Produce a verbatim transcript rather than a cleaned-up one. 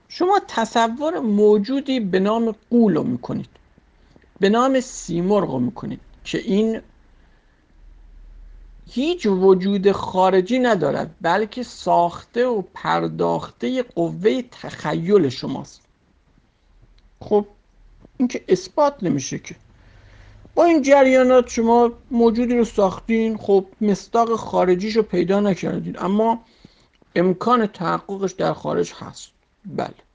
شما تصور موجودی به نام غول رو میکنید، به نام سیمرغ رو میکنید که این هیچ وجود خارجی ندارد، بلکه ساخته و پرداخته قوه تخیل شماست. خب این که اثبات نمیشه که. با این جریانات شما موجودی رو ساختین، خب مصداق خارجیش رو پیدا نکردین، اما امکان تحققش در خارج هست. بله.